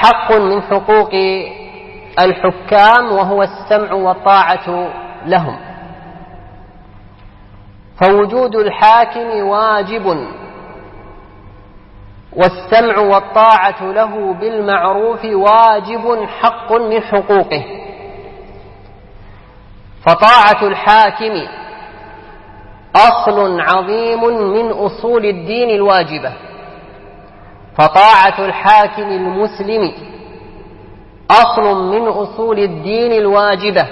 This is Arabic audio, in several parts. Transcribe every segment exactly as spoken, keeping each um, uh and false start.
حق من حقوق الحكام، وهو السمع والطاعة لهم. فوجود الحاكم واجب، والسمع والطاعة له بالمعروف واجب حق من حقوقه. فطاعة الحاكم أصل عظيم من أصول الدين الواجبة، فطاعة الحاكم المسلم أصل من أصول الدين الواجبة.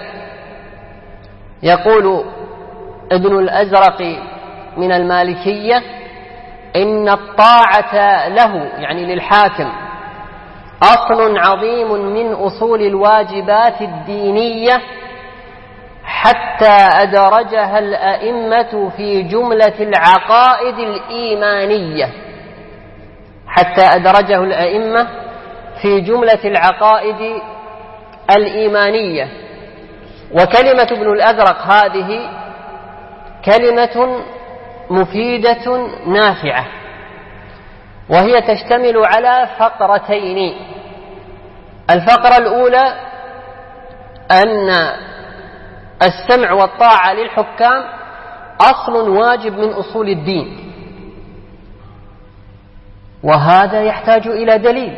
يقول ابن الأزرق من المالكية: إن الطاعة له، يعني للحاكم، أصل عظيم من أصول الواجبات الدينية، حتى أدرجها الأئمة في جملة العقائد الإيمانية، حتى أدرجه الأئمة في جملة العقائد الإيمانية. وكلمة ابن الأزرق هذه كلمة مفيدة نافعة، وهي تشتمل على فقرتين. الفقرة الأولى أن السمع والطاعة للحكام أصل واجب من أصول الدين، وهذا يحتاج إلى دليل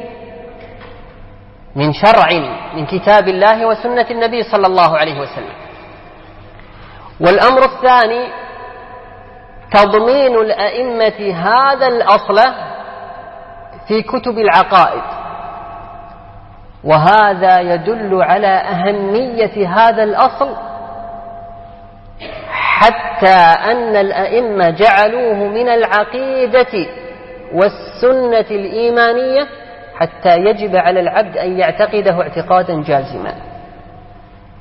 من شرع من كتاب الله وسنة النبي صلى الله عليه وسلم. والأمر الثاني تضمين الأئمة هذا الأصل في كتب العقائد، وهذا يدل على أهمية هذا الأصل، حتى أن الأئمة جعلوه من العقيدة والسنة الإيمانية، حتى يجب على العبد أن يعتقده اعتقادا جازما.